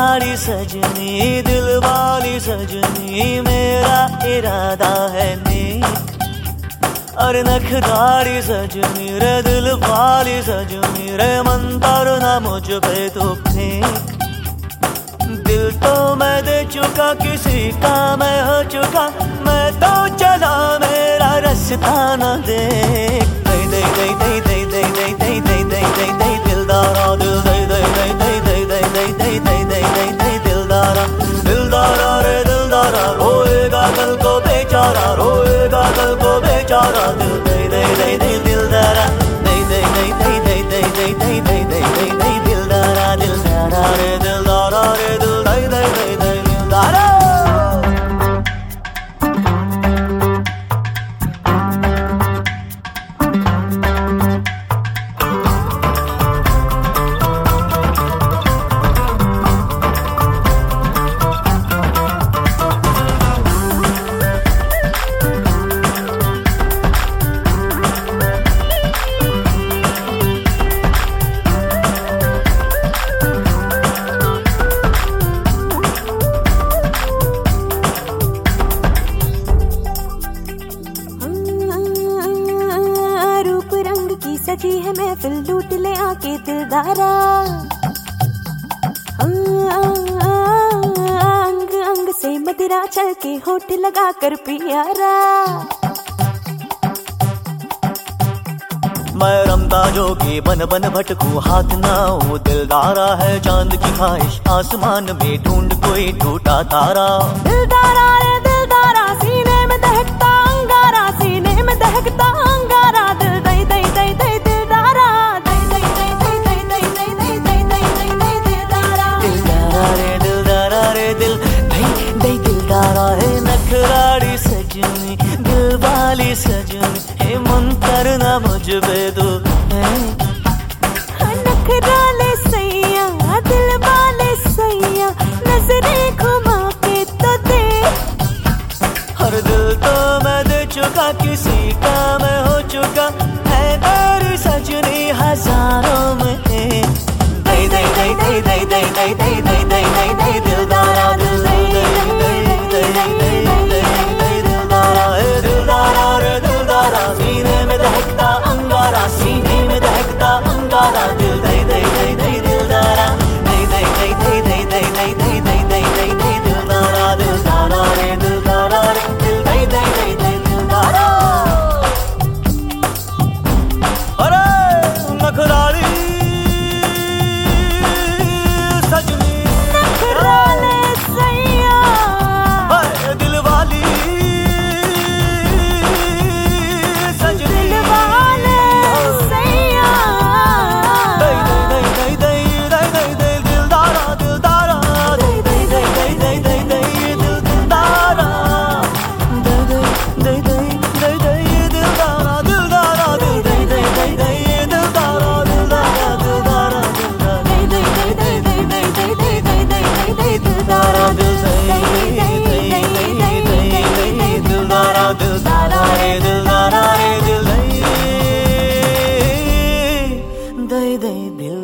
नखराली सजनी, दिल वाली सजनी, मेरा इरादा है नेक। अरे नखराली सजनी रे, दिल वाली सजनी रे, मंतर ना मुझ पे तो फेंक। दिल तो मैं दे चुका, किसी का मैं हो चुका, मैं तो चला मेरा रास्ता न देख। दे दे दे दे दे दे दे दे दे दे दे दे दिलदारा, दिल दे दे दे दे दे दे दे दे दे दे दे दे दिलदारा। दिलदारा रे दिलदारा, रोएगा कल को बेचारा, रोएगा कल को बेचारा। दिल दे दे दे दे दिलदारा, दे दे दे दे दे दे दे दे दे दे दे दे दिलदारा। दिलदारा रे दिलदारा रे, दिल दे दे दे दे दिलदारा। सजी है महफिल, लूट ले आके दिलदारा। अंग अंग से मदिरा चल के होठ लगा कर प्यारा। मैं रमता जोगी बन बन भटकू, हाथ ना हो दिलदारा है चांद की ख्वाहिश, आसमान में ढूंढ कोई टूटा तारा। दिलदारा रे दिलदारा, सीने में दहकता अंगारा, सीने में दहकता अंगारा। दिल दई दई दई दई दिलदारा, दई दई दई दई दई दई दई दई दई दई दई दिलदारा। दिलदारा रे दिलदारा रे, दिल दई दई दिलदारा है। नखराली सजनी, दिल वाली सजनी, हे मंतर ना मुझ पे तो नखराले सैया, दिल वाले सैया, नजरें घुमा के तो दे। हर दिल तो मैं दे चुका, किसी का मैं हो चुका, है तेरी सजनी हजारों में। दई दई दई दई दई दई दई दई दई दई दई दई दिलदारा, दिल दई दई दई दई दई दई दई दिलदारा। दिलदारा रे दिलदारा, सीने में दहकता अंगारा, सीने में दहकता अंगारा। दिल दई दई दई दई दिलदारा, दई दई दई दई दई दई दई दई दई दई दई दई दिलदारा। दिलदारा रे दिलदारा रे, दिल दई दई दई दई दिलदारा। अरे नखराली सजनी, नखराले सैया, दिल वाली सजनी, दिल वाले सैया। दई दई दई दई दई दई दई दिलदारा, दिलदारा, दई दई दई दई दई दई दई दिलदारा, दई दई दई दई दई दिलदारा, दिलदारा, दिल दई दई दई दई दिलदारा, दिलदारा, दिलदारा, दई दई दई दई दई दई दई दई दई दई दई दिलदारा। दिल दई दई दई दई दई दई दिलदारा। दिलदारा रे दिलदारा रे, दिल दई दई दई दिल